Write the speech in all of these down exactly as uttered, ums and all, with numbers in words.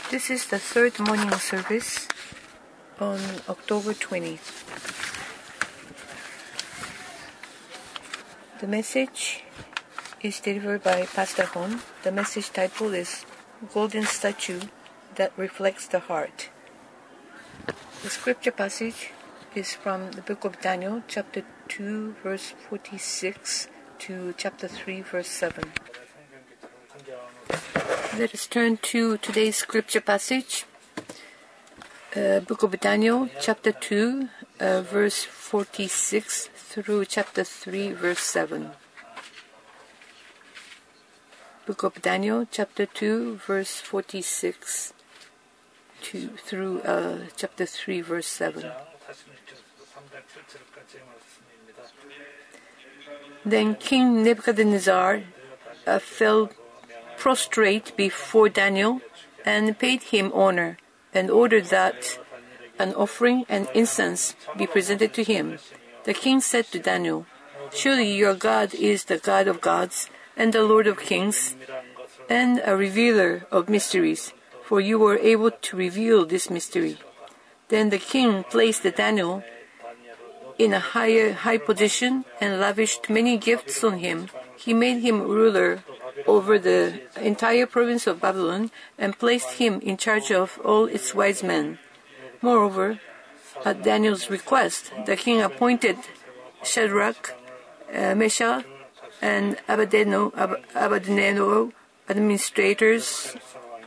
This is the third morning service on October twentieth. The message is delivered by Pastor Hon. The message title is Golden Statue that Reflects the Heart. The scripture passage is from the book of Daniel, chapter two, verse forty-six to chapter three, verse seven. Let us turn to today's scripture passage, uh, book of Daniel, chapter two, uh, verse forty-six through chapter three, verse seven. Book of Daniel, chapter two, verse forty-six to, through uh, chapter three, verse seven. Then King Nebuchadnezzar uh, fell prostrate before Daniel and paid him honor and ordered that an offering and incense be presented to him. The king said to Daniel, "Surely your God is the God of gods and the Lord of kings and a revealer of mysteries, for you were able to reveal this mystery." Then the king placed Daniel in a higher high position and lavished many gifts on him. He made him ruler over the entire province of Babylon and placed him in charge of all its wise men. Moreover, at Daniel's request, the king appointed Shadrach, uh, Meshach, and Abednego, Ab- Abednego administrators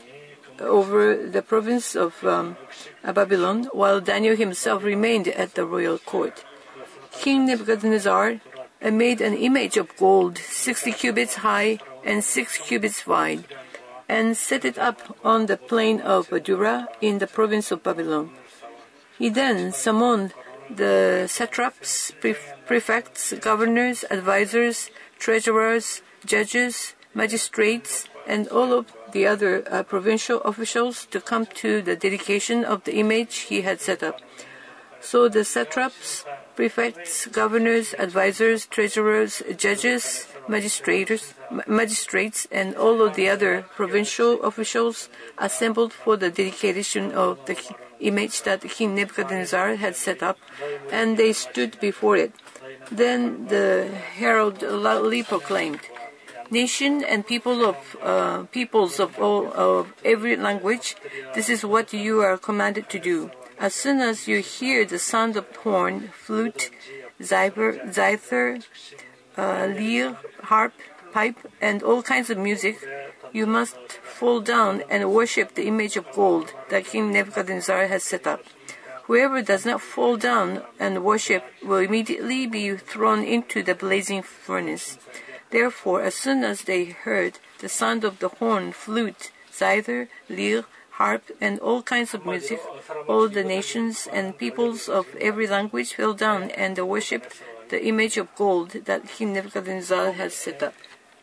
over the province of um, Babylon, while Daniel himself remained at the royal court. King Nebuchadnezzar made an image of gold, sixty cubits high and six cubits wide, and set it up on the plain of Dura in the province of Babylon. He then summoned the satraps, prefects, governors, advisors, treasurers, judges, magistrates, and all of the other uh, provincial officials to come to the dedication of the image he had set up. So the satraps, prefects, governors, advisors, treasurers, judges, magistrates, magistrates, and all of the other provincial officials assembled for the dedication of the image that King Nebuchadnezzar had set up, and they stood before it. Then the herald loudly proclaimed, "Nation and people of uh, peoples of all of every language, this is what you are commanded to do. As soon as you hear the sound of horn, flute, zither, zither uh, lyre, harp, pipe, and all kinds of music, you must fall down and worship the image of gold that King Nebuchadnezzar has set up. Whoever does not fall down and worship will immediately be thrown into the blazing furnace." Therefore, as soon as they heard the sound of the horn, flute, zither, lyre, harp, and all kinds of music, all the nations and peoples of every language fell down and worshipped the image of gold that King Nebuchadnezzar had set up.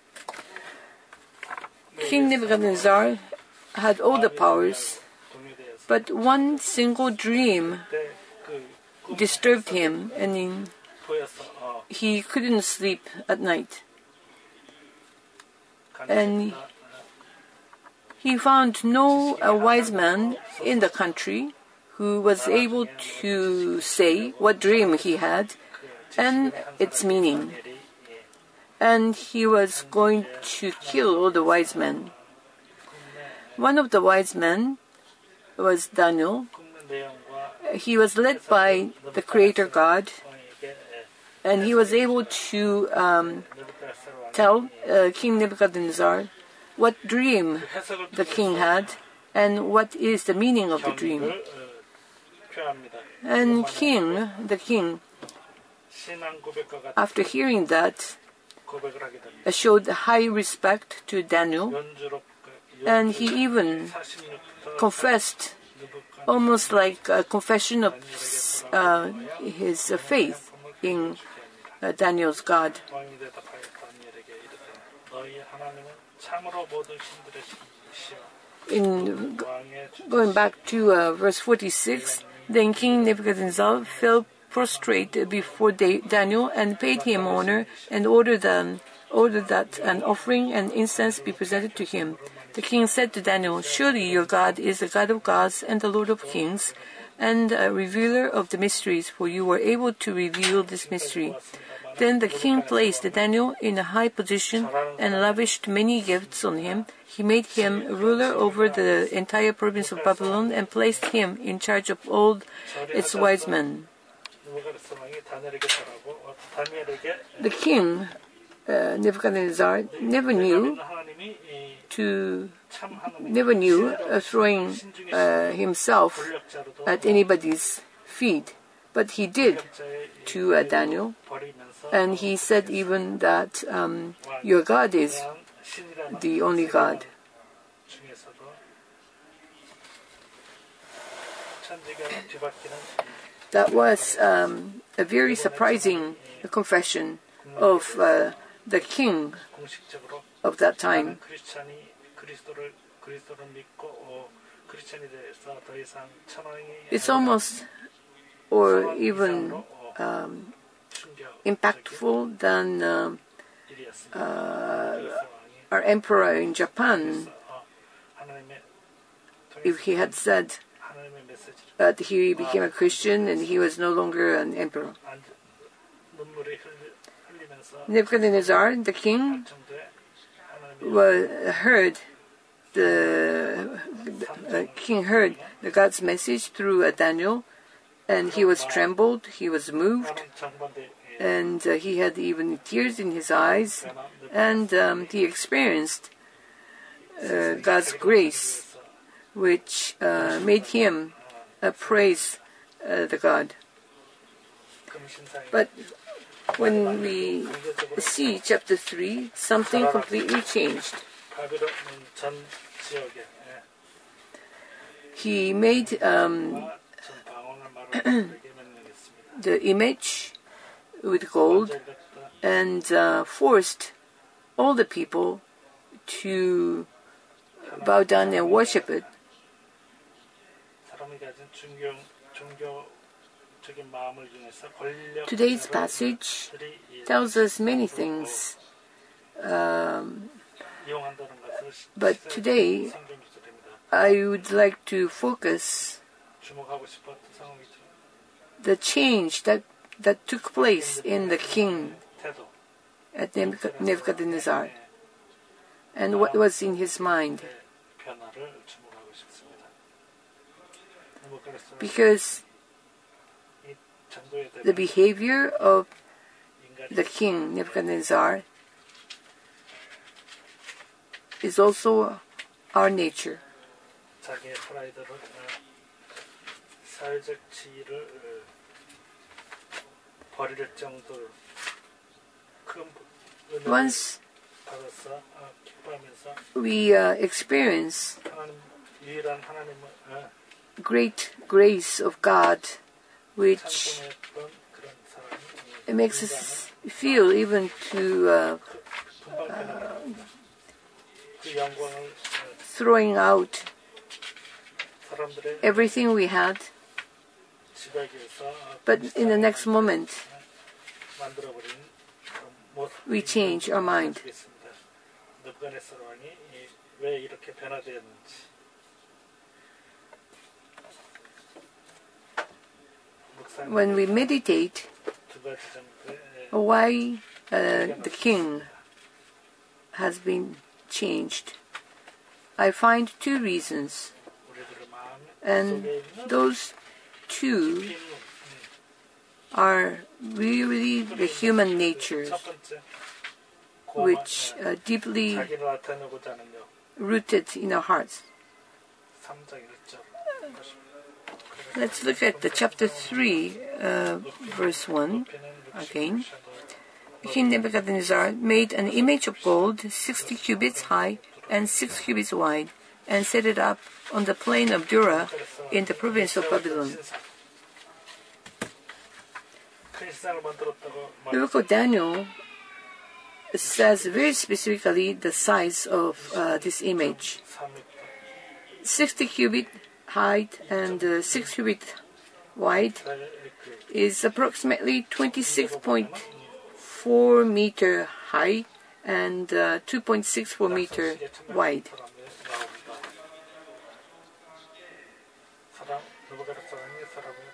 King Nebuchadnezzar had all the powers, but one single dream disturbed him, and he couldn't sleep at night. And he found no uh, wise man in the country who was able to say what dream he had and its meaning. And he was going to kill all the wise men. One of the wise men was Daniel. He was led by the Creator God, and he was able to um, tell uh, King Nebuchadnezzar what dream the king had and what is the meaning of the dream. And king, the king, after hearing that, showed high respect to Daniel, and he even confessed, almost like a confession of uh, his uh, faith in uh, Daniel's God. In going back to uh, verse forty-six, then King Nebuchadnezzar fell prostrate before Daniel and paid him honor and ordered, um, ordered that an offering and incense be presented to him. The king said to Daniel, "Surely your God is the God of gods and the Lord of kings, and a revealer of the mysteries, for you were able to reveal this mystery." Then the king placed Daniel in a high position and lavished many gifts on him. He made him ruler over the entire province of Babylon and placed him in charge of all its wise men. The king, uh, Nebuchadnezzar, never knew to never knew uh, throwing uh, himself at anybody's feet, but he did to uh, Daniel, and he said even that um, your God is the only God. That was um, a very surprising confession of uh, the king of that time. It's almost or even um, impactful than uh, uh, our emperor in Japan, if he had said that he became a Christian and he was no longer an emperor. Nebuchadnezzar, the king, was heard the, the uh, king heard the God's message through uh, Daniel, and he was trembled, he was moved, and uh, he had even tears in his eyes, and um, he experienced uh, God's grace, which uh, made him uh, praise uh, the God. But when we see chapter three, something completely changed. He made um, the image with gold and uh, forced all the people to bow down and worship it. Today's passage tells us many things, um, but today I would like to focus the change that, that took place in the king at Nebuchadnezzar and what was in his mind. Because the behavior of the king Nebuchadnezzar is also our nature. Once we uh, experience great grace of God, which it makes us feel even to uh, uh, throwing out everything we had, but in the next moment we change our mind. When we meditate why uh, the king has been changed, I find two reasons, and those two are really the human natures, which are deeply rooted in our hearts. Let's look at the chapter three, uh, verse one again. King Nebuchadnezzar made an image of gold, sixty cubits high and six cubits wide, and set it up on the plain of Dura in the province of Babylon. The book of Daniel says very specifically the size of uh, this image. sixty cubit height and uh, six cubit wide is approximately twenty-six point four meter high and uh, two point six four meter wide.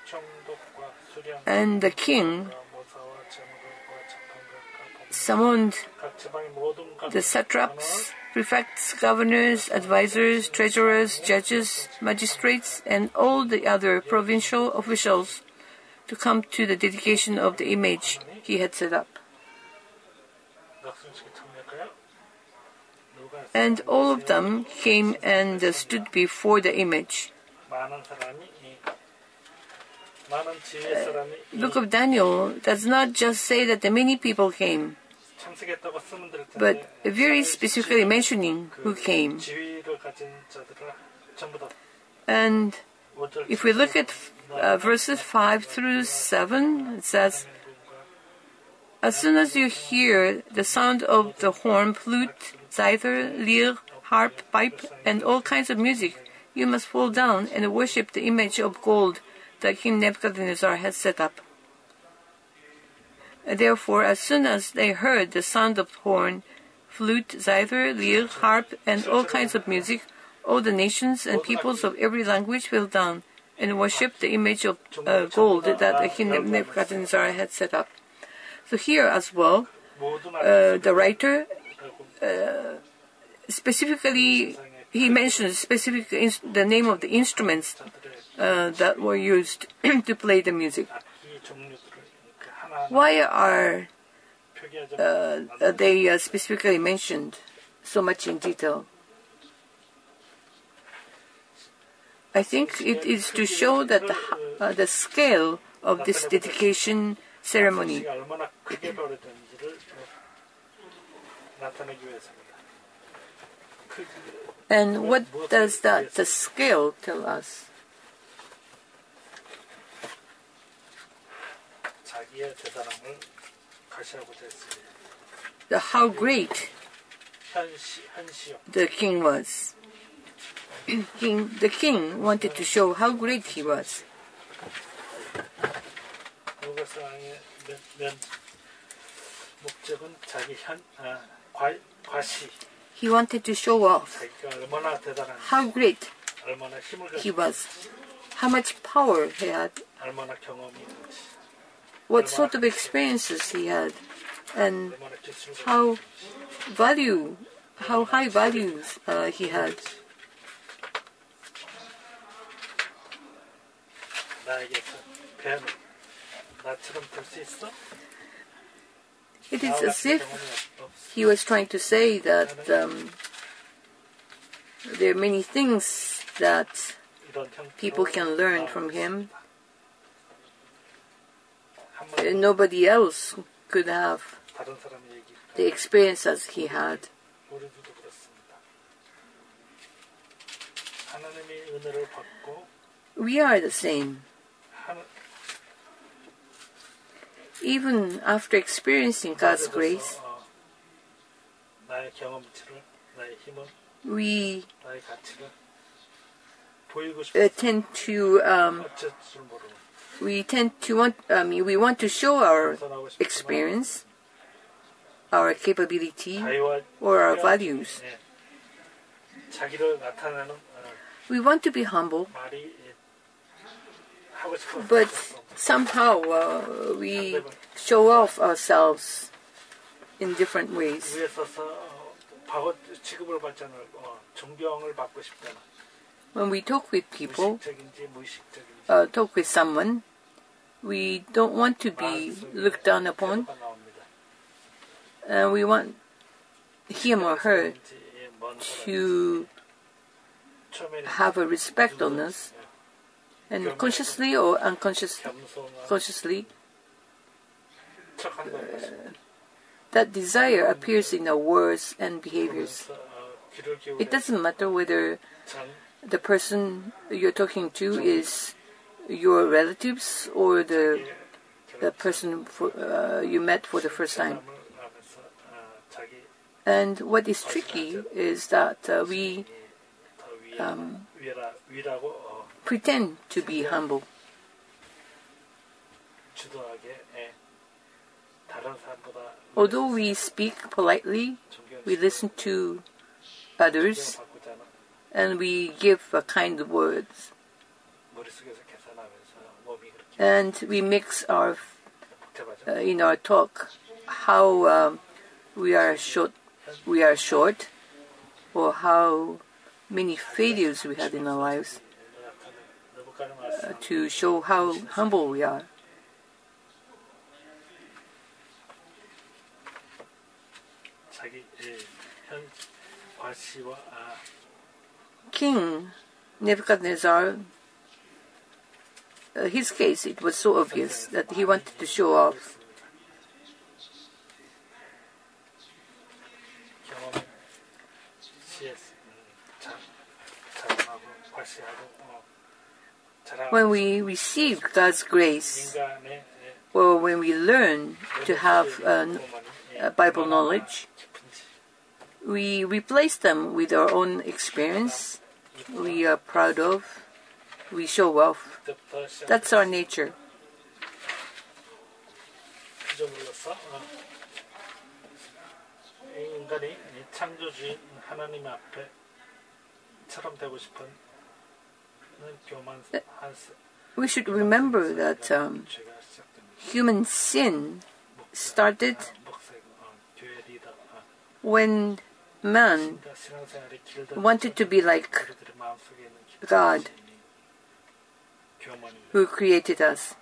And the king summoned the satraps, prefects, governors, advisors, treasurers, judges, magistrates, and all the other provincial officials to come to the dedication of the image he had set up. And all of them came and uh, stood before the image. Uh, Book of Daniel does not just say that the many people came, but very specifically mentioning who came. And if we look at uh, verses five through seven, it says, as soon as you hear the sound of the horn, flute, zither, lyre, harp, pipe, and all kinds of music, you must fall down and worship the image of gold that King Nebuchadnezzar had set up. Therefore, as soon as they heard the sound of horn, flute, zither, lyre, harp, and all kinds of music, all the nations and peoples of every language fell down and worshipped the image of uh, gold that King Nebuchadnezzar had set up. So here as well, uh, the writer uh, specifically, he mentions specifically ins- the name of the instruments uh, that were used to play the music. Why are uh, they uh, specifically mentioned so much in detail? I think it is to show that the, uh, the scale of this dedication ceremony. And what does that the scale tell us? The how great the king was. king, the king wanted to show how great he was. He wanted to show off how great he was, how much power he had, what sort of experiences he had, and how value, how high values uh, he had. It is as if he was trying to say that um, there are many things that people can learn from him. And nobody else could have the experiences he had. We are the same. Even after experiencing God's grace, we uh, tend to um, we tend to want I mean we want to show our experience, our capability, or our values. We want to be humble, but somehow uh, we show off ourselves in different ways. When we talk with people, uh, talk with someone, we don't want to be looked down upon, and we want him or her to have a respect on us. And consciously or unconsciously, consciously, uh, that desire appears in our words and behaviors. It doesn't matter whether the person you're talking to is your relatives or the the person for, uh, you met for the first time. And what is tricky is that uh, we um, pretend to be humble. Although we speak politely, we listen to others, and we give uh, kind words. and we mix our uh, in our talk how um, we are short, we are short, or how many failures we had in our lives, uh, to show how humble we are. King Nebuchadnezzar, uh, his case, it was so obvious that he wanted to show off. When we receive God's grace, or when we learn to have uh, Bible knowledge, we replace them with our own experience, we are proud of, we show off. That's our nature. We should remember that um, human sin started when man wanted to be like God, who created us.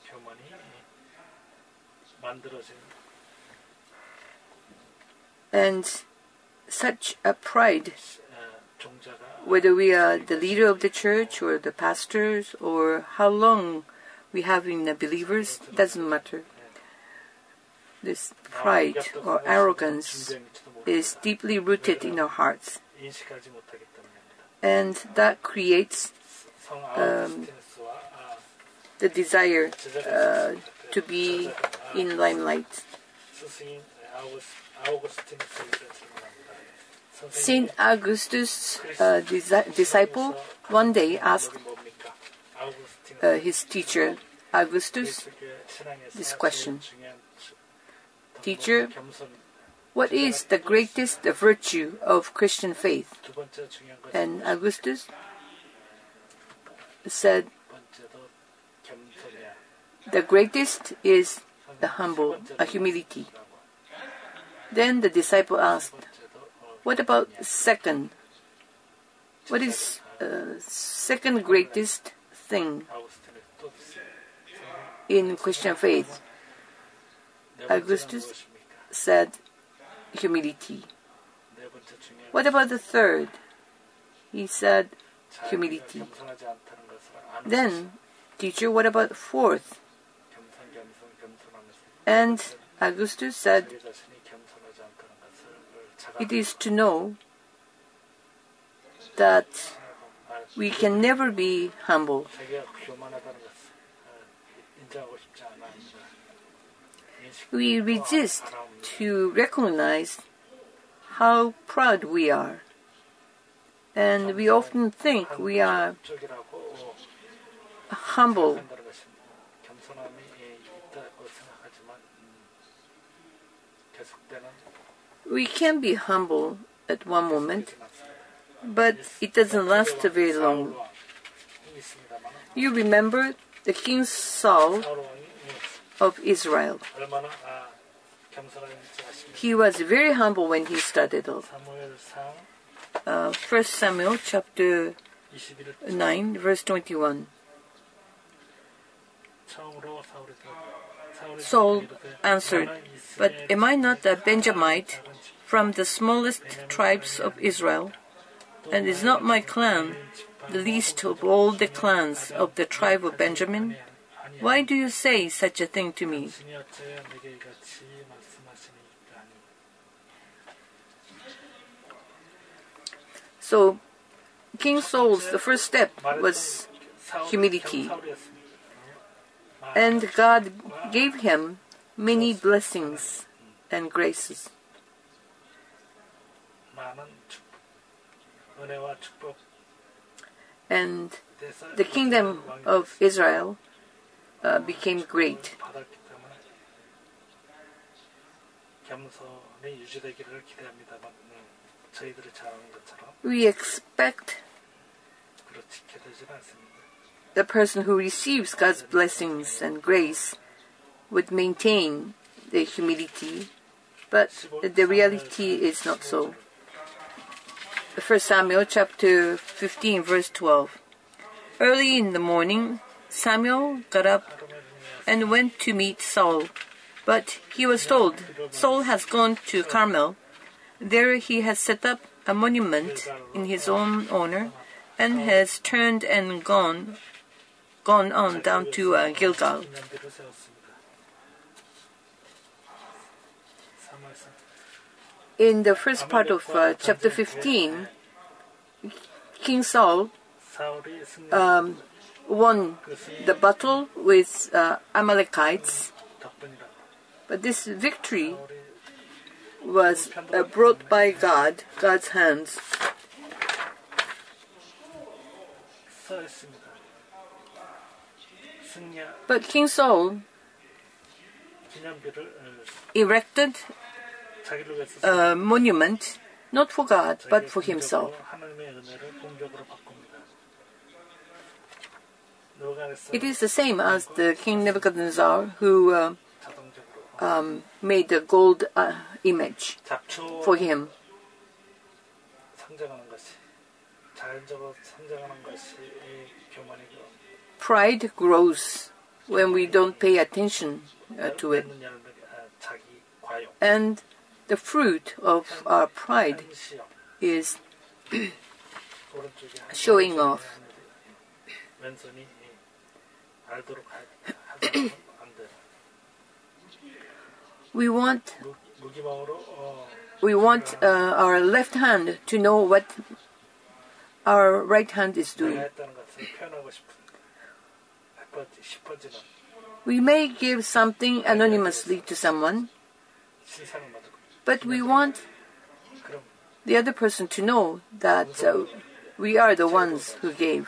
And such a pride, whether we are the leader of the church or the pastors or how long we have been the believers, doesn't matter. This pride or arrogance is deeply rooted in our hearts. And that creates um, the desire uh, to be in limelight. Saint Augustus' uh, disi- disciple one day asked uh, his teacher, Augustus, this question: Teacher, what is the greatest virtue of Christian faith? And Augustus said, the greatest is the humble, a humility. Then the disciple asked, what about second? What is uh, second greatest thing in Christian faith? Augustus said, humility. What about the third? He said, humility. Then, teacher, what about the fourth? And Augustus said, it is to know that we can never be humble. We resist to recognize how proud we are. And we often think we are humble. We can be humble at one moment, but it doesn't last very long. You remember the King Saul of Israel. He was very humble when he started off. Uh, First Samuel chapter nine, verse twenty-one. Saul answered, but am I not a Benjamite from the smallest tribes of Israel? And is not my clan the least of all the clans of the tribe of Benjamin? Why do you say such a thing to me? So, King Saul's the first step was humility. And God gave him many blessings and graces. And the kingdom of Israel uh, became great. We expect the person who receives God's blessings and grace would maintain the humility, but the reality is not so. First Samuel chapter fifteen, verse twelve. Early in the morning, Samuel got up and went to meet Saul, but he was told, Saul has gone to Carmel. There he has set up a monument in his own honor and has turned and gone gone on down to uh, Gilgal. In the first part of uh, chapter fifteen, King Saul um, won the battle with uh, Amalekites, but this victory was uh, brought by God, God's hands. But King Saul erected a monument not for God but for himself. It is the same as the King Nebuchadnezzar who uh, um, made a gold uh, image for him. Pride grows when we don't pay attention uh, to it. And the fruit of our pride is showing off. we want we want uh, our left hand to know what our right hand is doing. We may give something anonymously to someone, but we want the other person to know that uh, we are the ones who gave.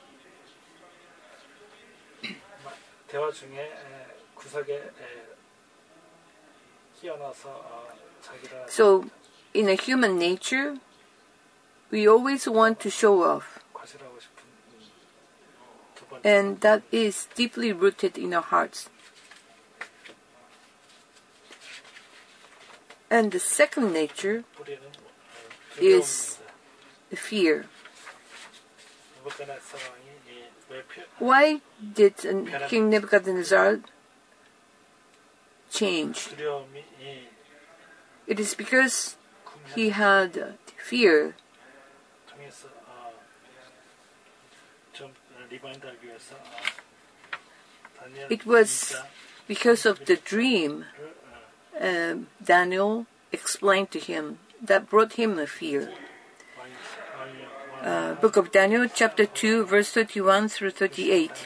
So, in a human nature, we always want to show off. And that is deeply rooted in our hearts. And the second nature is fear. Why did King Nebuchadnezzar change? It is because he had fear. It was because of the dream uh, Daniel explained to him that brought him a fear. Uh, Book of Daniel, chapter two, verse thirty-one through thirty-eight.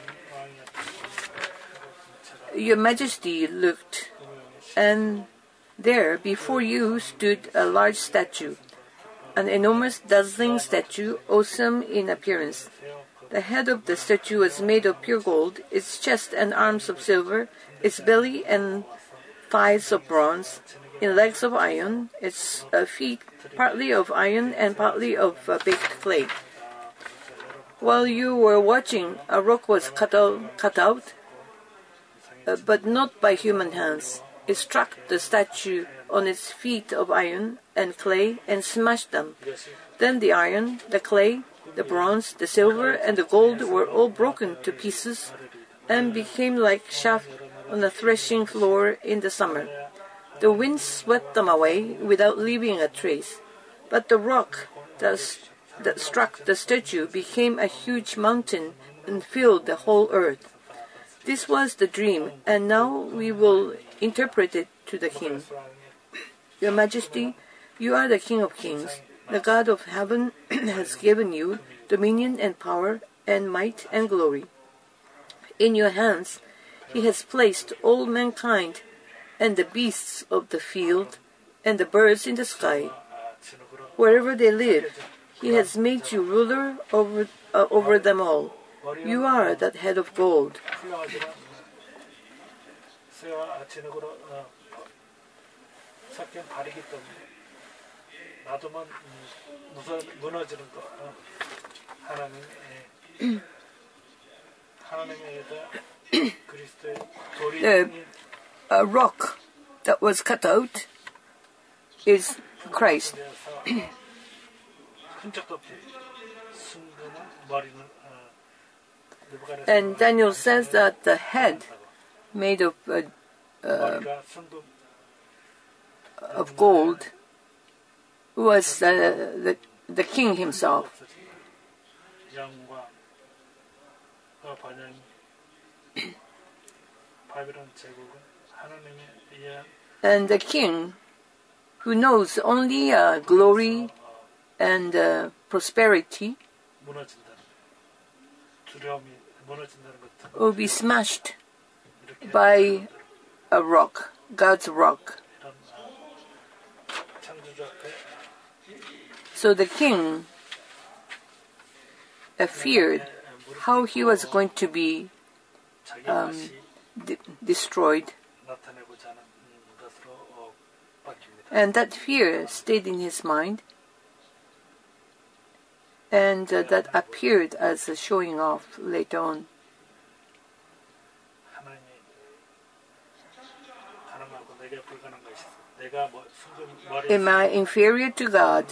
Your Majesty looked, and there before you stood a large statue, an enormous dazzling statue, awesome in appearance. The head of the statue was made of pure gold, its chest and arms of silver, its belly and thighs of bronze, in legs of iron, its uh, feet partly of iron and partly of uh, baked clay. While you were watching, a rock was cut out, cut out uh, but not by human hands. It struck the statue on its feet of iron and clay and smashed them. Then the iron, the clay, the bronze, the silver, and the gold were all broken to pieces and became like chaff on a threshing floor in the summer. The wind swept them away without leaving a trace. But the rock that, that struck the statue became a huge mountain and filled the whole earth. This was the dream, and now we will interpret it to the king. Your Majesty, you are the King of Kings. The God of heaven has given you dominion and power and might and glory. In your hands he has placed all mankind and the beasts of the field and the birds in the sky. Wherever they live, he has made you ruler over, uh, over them all. You are that head of gold. the uh, rock that was cut out is Christ. And Daniel says that the head made of uh, uh, of gold was uh, the the king himself. And the king, who knows only uh, glory and uh, prosperity, will be smashed by a rock, God's rock. So the king uh, feared how he was going to be um, de- destroyed. And that fear stayed in his mind, and uh, that appeared as a showing off later on. Am I inferior to God?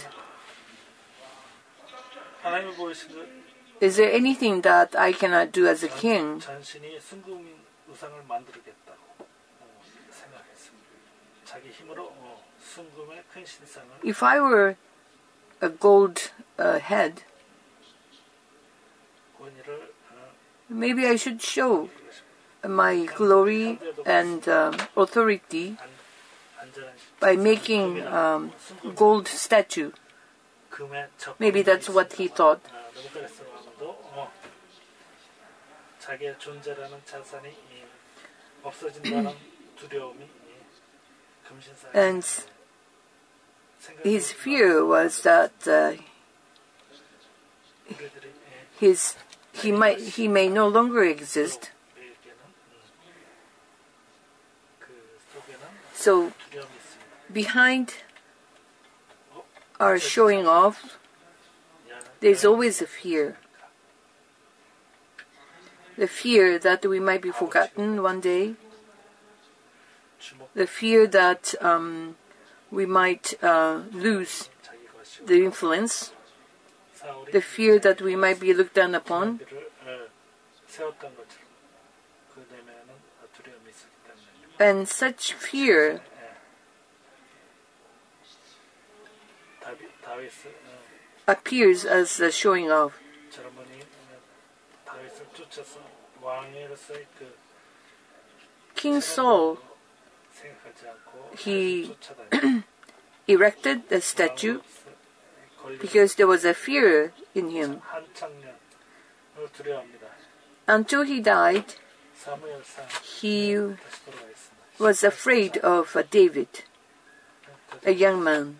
Is there anything that I cannot do as a king? If I were a gold uh, head, maybe I should show my glory and um, authority by making um, gold statue. Maybe that's what he thought. And his fear was that uh, his he might he may no longer exist. So behind our showing off, there's always a fear. The fear that we might be forgotten one day. The fear that um, we might uh, lose the influence. The fear that we might be looked down upon. And such fear appears as a showing off. King Saul, he erected the statue because there was a fear in him. Until he died, he was afraid of uh, David, a young man.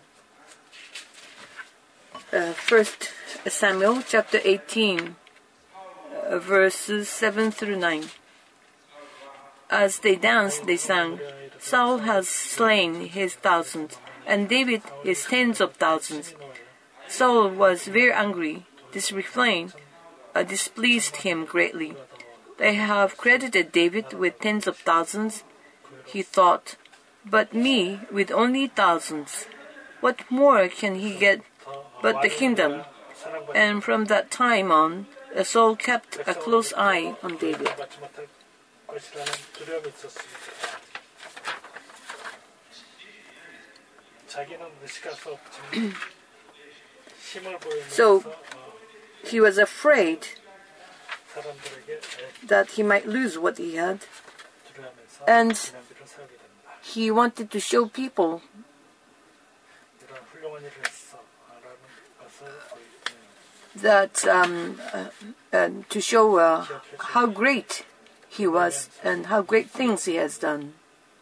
Uh, First Samuel chapter eighteen, uh, verses seven through nine. As they danced, they sang, "Saul has slain his thousands, and David his tens of thousands." Saul was very angry. This refrain uh, displeased him greatly. "They have credited David with tens of thousands," he thought, "but me with only thousands. What more can he get but the kingdom?" And from that time on, Saul kept a close eye on David. So he was afraid that he might lose what he had, and he wanted to show people that um, uh, uh, to show uh, how great he was and how great things he has done.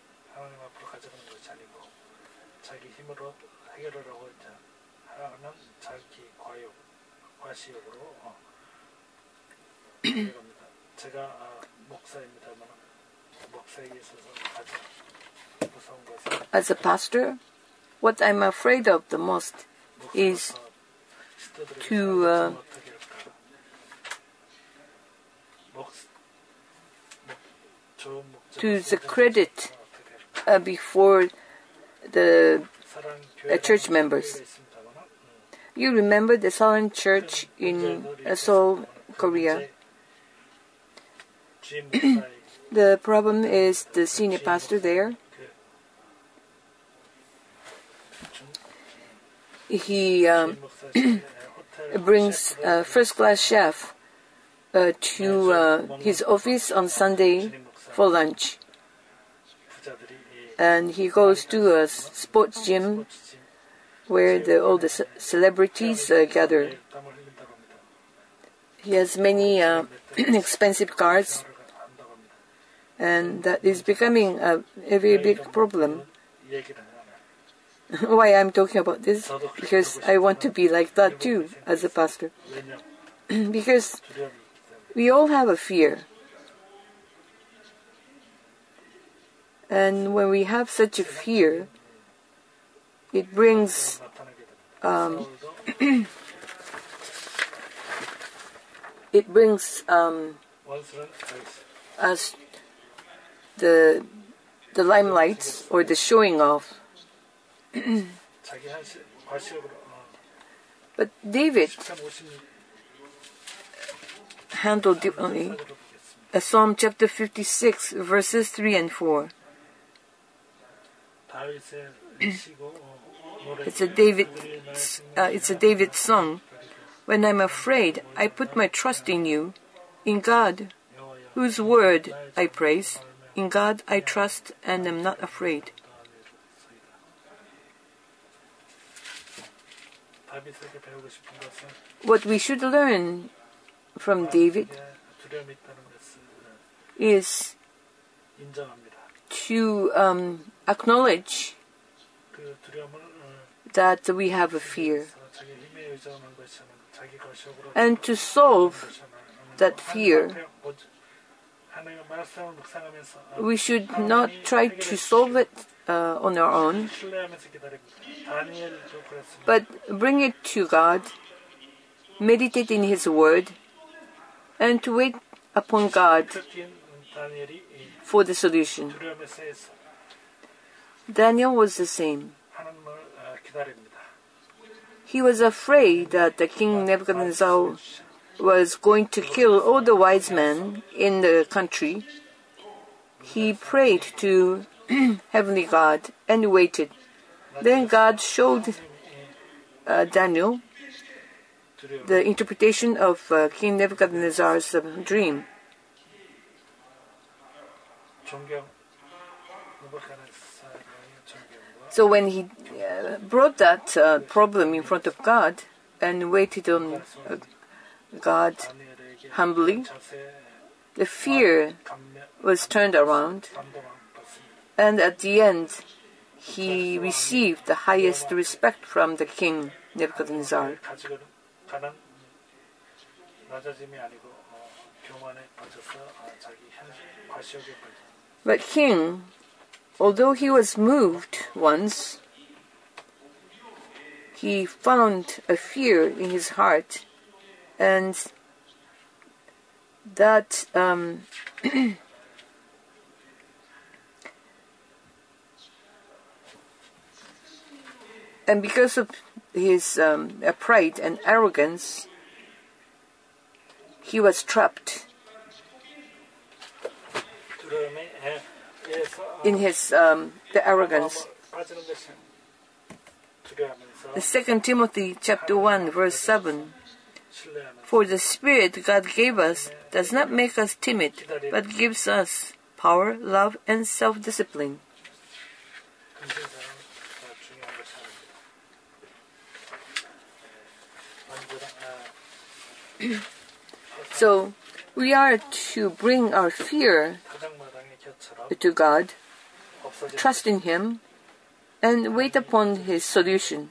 As a pastor, what I'm afraid of the most is to uh, to the credit uh, before the uh, church members. You remember the Saran Church in uh, Seoul, Korea? The problem is the senior pastor there. He um, brings a first-class chef uh, to uh, his office on Sunday for lunch. And he goes to a sports gym where the, all the ce- celebrities uh, gather. He has many uh, expensive cars, and that is becoming a, a very big problem. Why I'm talking about this? Because I want to be like that too as a pastor. Because we all have a fear. And when we have such a fear, it brings um, it brings um, us the the limelight or the showing off. But David handled differently. Uh, Psalm chapter fifty-six, verses three and four. It's a David. Uh, it's a David song. When I'm afraid, I put my trust in you, in God, whose word I praise. In God I trust and am not afraid. What we should learn from David is to um, acknowledge that we have a fear and to solve that fear. We should not try to solve it uh, on our own, but bring it to God, meditate in His Word, and to wait upon God for the solution. Daniel was the same. He was afraid that the King Nebuchadnezzar was going to kill all the wise men in the country. He prayed to Heavenly God and waited. Then God showed uh, Daniel the interpretation of uh, King Nebuchadnezzar's uh, dream. So when he uh, brought that uh, problem in front of God and waited on uh, God humbly, the fear was turned around, and at the end he received the highest respect from the king Nebuchadnezzar. But king, although he was moved once, he found a fear in his heart, and that um, and because of his um, pride and arrogance, he was trapped in his um, the arrogance. The Second Timothy chapter one verse seven. For the Spirit God gave us does not make us timid, but gives us power, love, and self-discipline. So we are to bring our fear to God, trust in Him, and wait upon His solution.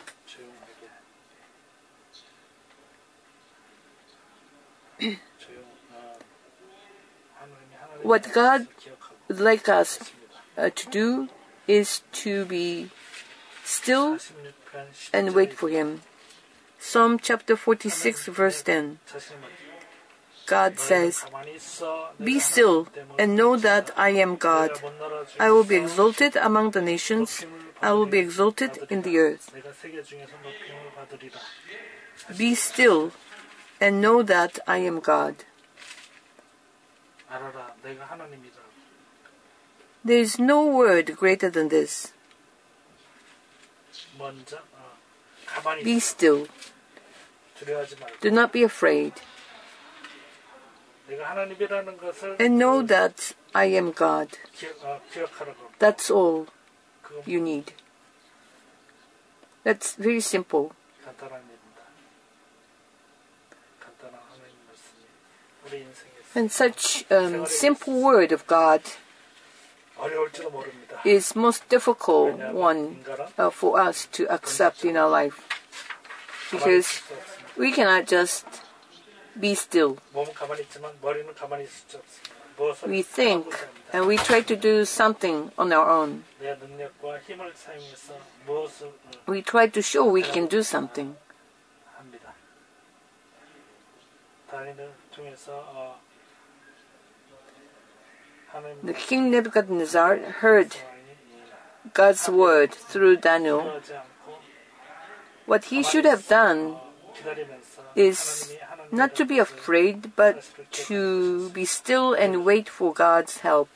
What God would like us uh, to do is to be still and wait for Him. Psalm chapter forty-six verse ten. God says, "Be still and know that I am God. I will be exalted among the nations. I will be exalted in the earth." Be still and know that I am God. There is no word greater than this. Be still. Do not be afraid. And know that I am God. That's all you need. That's very simple. And such um, simple word of God is most difficult one uh, for us to accept in our life, because we cannot just be still. We think and we try to do something on our own. We try to show we can do something. The King Nebuchadnezzar heard God's word through Daniel. What he should have done is not to be afraid, but to be still and wait for God's help.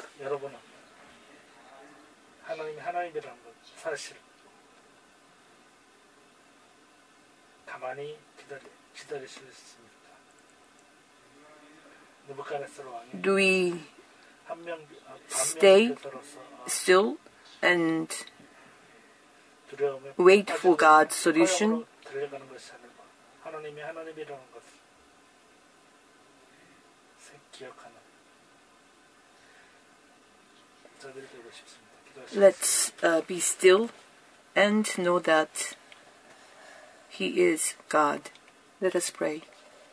Do we stay still and wait for God's solution? Let's uh, be still and know that He is God. Let us pray.